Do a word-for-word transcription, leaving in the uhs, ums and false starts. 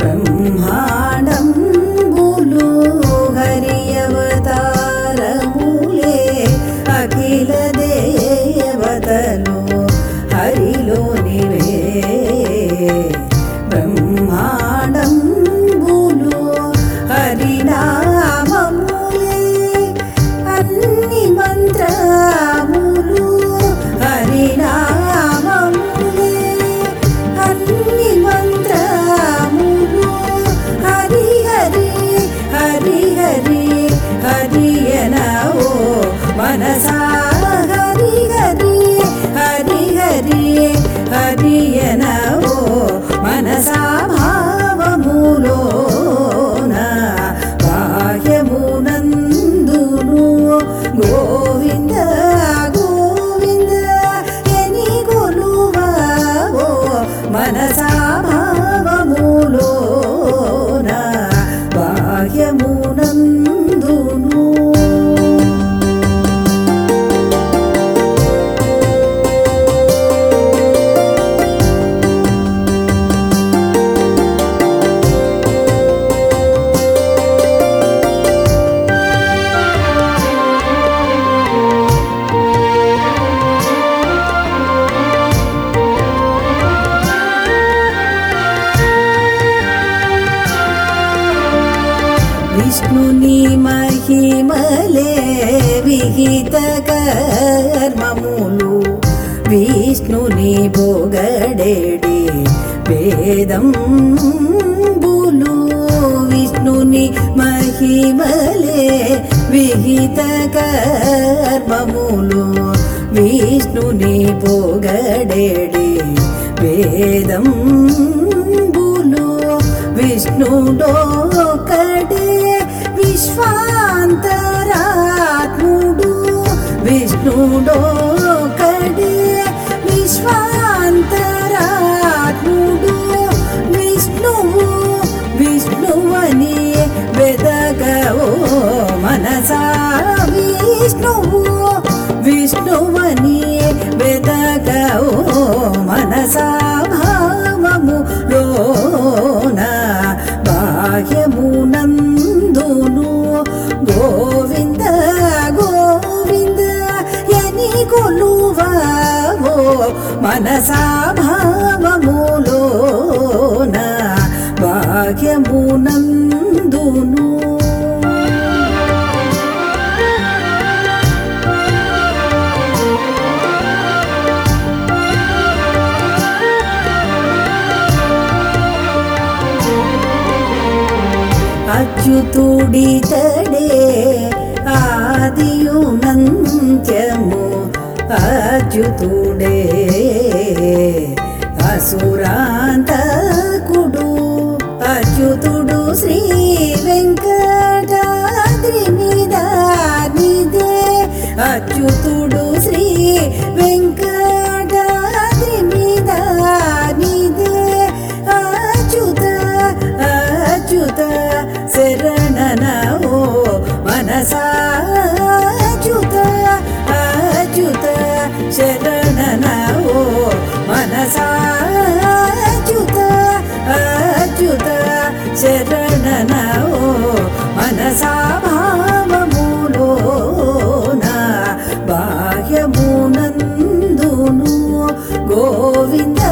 బ్రహ్మాండంబులు హరి అవతారములే అఖిల దేవతలు హరిలోనివే బ్రహ్మాండంబులు హరినామములే అన్ని మంత్రములు హరినామములే అన్ని మంత్రములు హరి హరి హరి హరి హరియనవో మనసా హరి హరి హరి హరి హరియనవో మనసా భావములోన బాహ్యమునందును గోవింద గోవింద ఎని కొలువవో మనసా భావములోన బాహ్యమునందును విష్ణుని మహిమలే విహిత కర్మములు విష్ణుని పొగడెడి వేదంబులు విష్ణుని మహిమలే విహిత కర్మములు విష్ణుని పొగడెడి వేదంబులు విష్ణుడొక్కడే విశ్వాంతరాత్ముడు విష్ణుడొక్కడే విశ్వాంతరాత్ముడు విష్ణువు విష్ణువని వెదకవో మనసా విష్ణువు విష్ణువని వెదకవో మనసా భావము లోన బాహ్యమునందును గోవింద గోవింద ఎని కొలువవో మనసా భావములోన బాహ్యమునందును అచ్యుతుడితడే ఆదియునంత్యము అచ్యుతుడే అసురాంతకుడు అచ్యుతుడు శ్రీ వెంకటాద్రి మీద నిదే అచ్యుతుడు శ్రీ వెంకటాద్రి మీద నిదే అచ్యుత అచ్యుత శరణనవో మనసా అచ్యుత అచ్యుత శరణనవో మనసా అచ్యుత అచ్యుత శరణనవో మనసా భావములోన బాహ్యమునందును గోవింద